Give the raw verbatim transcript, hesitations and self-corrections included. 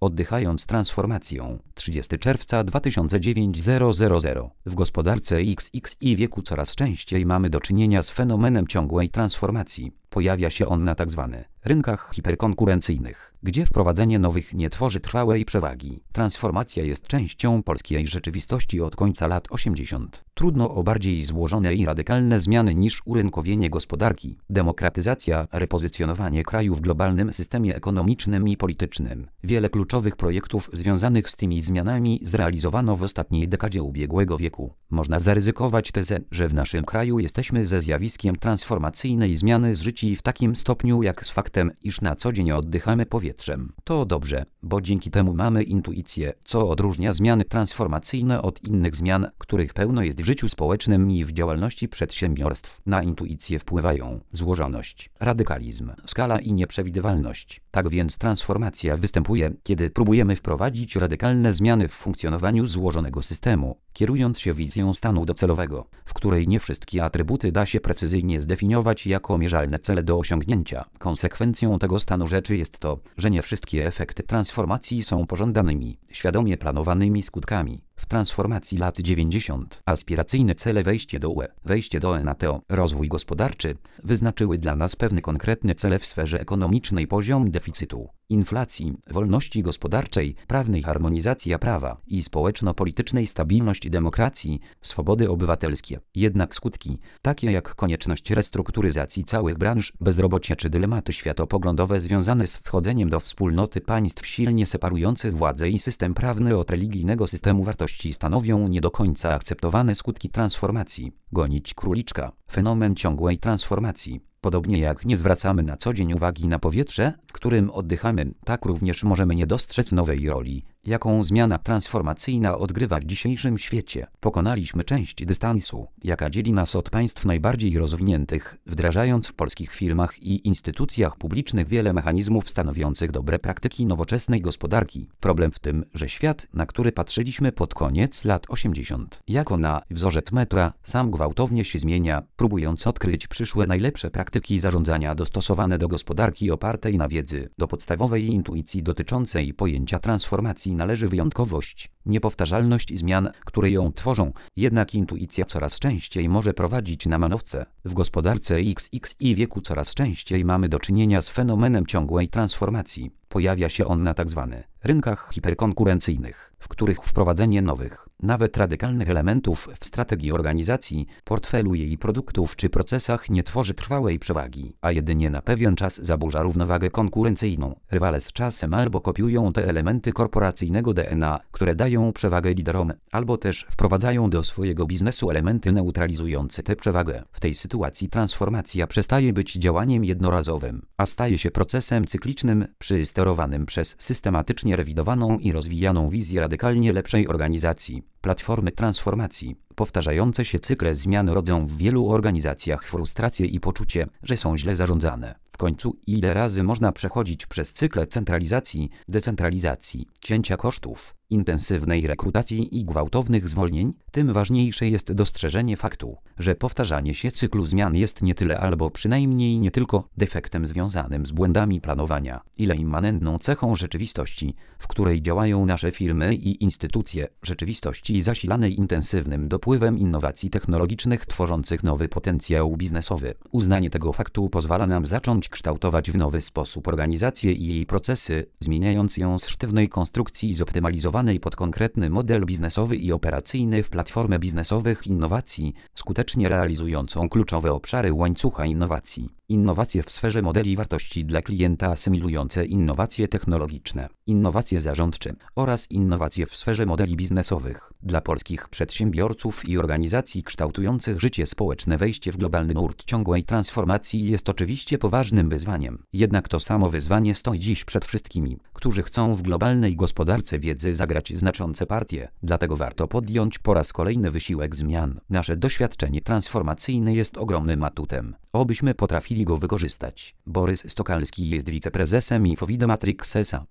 Oddychając transformacją. trzydziestego czerwca dwa tysiące dziewiątego. W gospodarce X X i wieku coraz częściej mamy do czynienia z fenomenem ciągłej transformacji. Pojawia się on na tzw. rynkach hiperkonkurencyjnych, gdzie wprowadzenie nowych nie tworzy trwałej przewagi. Transformacja jest częścią polskiej rzeczywistości od końca lat osiemdziesiątych. Trudno o bardziej złożone i radykalne zmiany niż urynkowienie gospodarki, demokratyzacja, repozycjonowanie kraju w globalnym systemie ekonomicznym i politycznym. Wiele kluczowych projektów związanych z tymi zmianami zrealizowano w ostatniej dekadzie ubiegłego wieku. Można zaryzykować tezę, że w naszym kraju jesteśmy ze zjawiskiem transformacyjnej zmiany zżyci w takim stopniu jak z faktem, iż na co dzień oddychamy powietrzem. To dobrze, bo dzięki temu mamy intuicję, co odróżnia zmiany transformacyjne od innych zmian, których pełno jest w życiu społecznym i w działalności przedsiębiorstw. Na intuicję wpływają złożoność, radykalizm, skala i nieprzewidywalność. Tak więc transformacja występuje, kiedy próbujemy wprowadzić radykalne zmiany w funkcjonowaniu złożonego systemu, kierując się wizją stanu docelowego, w której nie wszystkie atrybuty da się precyzyjnie zdefiniować jako mierzalne cele do osiągnięcia. Konsekwencją tego stanu rzeczy jest to, że nie wszystkie efekty transformacji są pożądanymi, świadomie planowanymi skutkami. W transformacji lat dziewięćdziesiątych aspiracyjne cele wejście do U E, wejście do N A T O, rozwój gospodarczy wyznaczyły dla nas pewne konkretne cele w sferze ekonomicznej: poziom deficytu, inflacji, wolności gospodarczej, prawnej harmonizacji prawa i społeczno-politycznej stabilności demokracji, swobody obywatelskie. Jednak skutki, takie jak konieczność restrukturyzacji całych branż, bezrobocie czy dylematy światopoglądowe związane z wchodzeniem do wspólnoty państw silnie separujących władzę i system prawny od religijnego systemu wartości stanowią nie do końca akceptowane skutki transformacji. Gonić króliczka. Fenomen ciągłej transformacji. Podobnie jak nie zwracamy na co dzień uwagi na powietrze, w którym oddychamy, tak również możemy nie dostrzec nowej roli, jaką zmiana transformacyjna odgrywa w dzisiejszym świecie. Pokonaliśmy część dystansu, jaka dzieli nas od państw najbardziej rozwiniętych, wdrażając w polskich firmach i instytucjach publicznych wiele mechanizmów stanowiących dobre praktyki nowoczesnej gospodarki. Problem w tym, że świat, na który patrzyliśmy pod koniec lat osiemdziesiątych, jako na wzorzec metra, sam gwałtownie się zmienia, próbując odkryć przyszłe najlepsze praktyki zarządzania dostosowane do gospodarki opartej na wiedzy. Do podstawowej intuicji dotyczącej pojęcia transformacji należy wyjątkowość, niepowtarzalność zmian, które ją tworzą, jednak intuicja coraz częściej może prowadzić na manowce. W gospodarce X X i wieku coraz częściej mamy do czynienia z fenomenem ciągłej transformacji. Pojawia się on na tzw. rynkach hiperkonkurencyjnych, w których wprowadzenie nowych, nawet radykalnych elementów w strategii organizacji, portfelu jej produktów czy procesach nie tworzy trwałej przewagi, a jedynie na pewien czas zaburza równowagę konkurencyjną. Rywale z czasem albo kopiują te elementy korporacyjnego D N A, które dają przewagę liderom, albo też wprowadzają do swojego biznesu elementy neutralizujące tę przewagę. W tej sytuacji transformacja przestaje być działaniem jednorazowym, a staje się procesem cyklicznym, przysterowanym przez systematycznie rewidowaną i rozwijaną wizję radykalnie lepszej organizacji. Platformy transformacji. Powtarzające się cykle zmian rodzą w wielu organizacjach frustrację i poczucie, że są źle zarządzane. W końcu ile razy można przechodzić przez cykle centralizacji, decentralizacji, cięcia kosztów, intensywnej rekrutacji i gwałtownych zwolnień? Tym ważniejsze jest dostrzeżenie faktu, że powtarzanie się cyklu zmian jest nie tyle albo przynajmniej nie tylko defektem związanym z błędami planowania, ile immanentną cechą rzeczywistości, w której działają nasze firmy i instytucje, rzeczywistości zasilanej intensywnym dopływem innowacji technologicznych tworzących nowy potencjał biznesowy. Uznanie tego faktu pozwala nam zacząć kształtować w nowy sposób organizację i jej procesy, zmieniając ją z sztywnej konstrukcji zoptymalizowanej pod konkretny model biznesowy i operacyjny w platformę biznesowych innowacji, skutecznie realizującą kluczowe obszary łańcucha innowacji. Innowacje w sferze modeli wartości dla klienta asymilujące innowacje technologiczne, innowacje zarządcze oraz innowacje w sferze modeli biznesowych. Dla polskich przedsiębiorców i organizacji kształtujących życie społeczne wejście w globalny nurt ciągłej transformacji jest oczywiście poważnym wyzwaniem. Jednak to samo wyzwanie stoi dziś przed wszystkimi, którzy chcą w globalnej gospodarce wiedzy zagrać znaczące partie. Dlatego warto podjąć po raz kolejny wysiłek zmian. Nasze doświadczenie transformacyjne jest ogromnym atutem. Obyśmy potrafili go wykorzystać. Borys Stokalski jest wiceprezesem Infovida Matrix S A